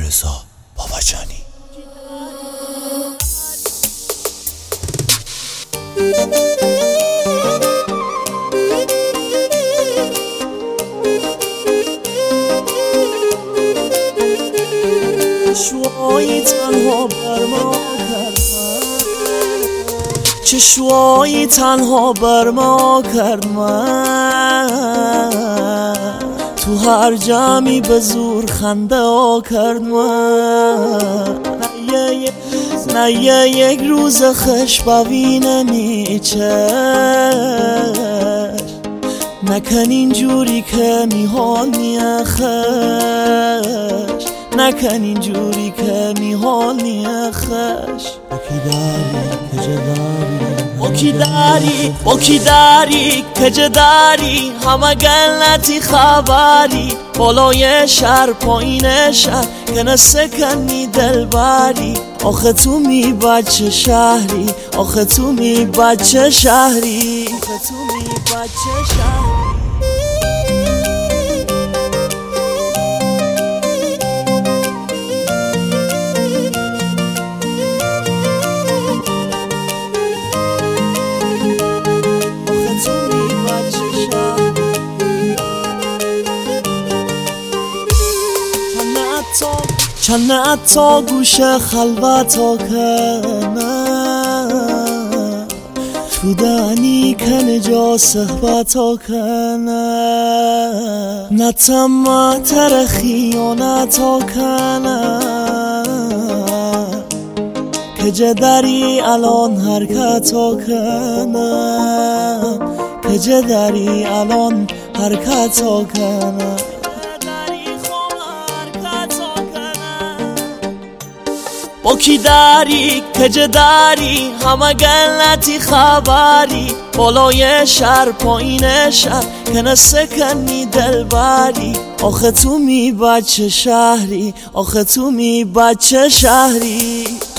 رضا باباجانی. چشوایی تنها بر ما کرد من، چشوایی تنها بر ما کرد من، تو هر جمعی به زور خنده ها کرد من. نه یک روز خش ببینم چشم، نکن اینجوری که میحال خش، نکن اینجوری که میحال خش. با کی داری کجا داری، همه گلتی خبری، بالای شهر پایین شهر کنه سکنی دل بری. آخه تو می بچه شهری، آخه تو می بچه شهری، آخه تو می بچه شهری. چند تا گوش خلوتا کنه، تو دنی کنه جا صحبتا کنه، نتم تر خیانتا کنه، کجا داری الان حرکتا کنه، کجا داری الان حرکتا کنه. با کی داری کجا داری، همه گلتی خبری، بالای شهر پایین شهر کنه سکنی دل بری. آخه تو می بچه شهری، آخه تو می بچه شهری.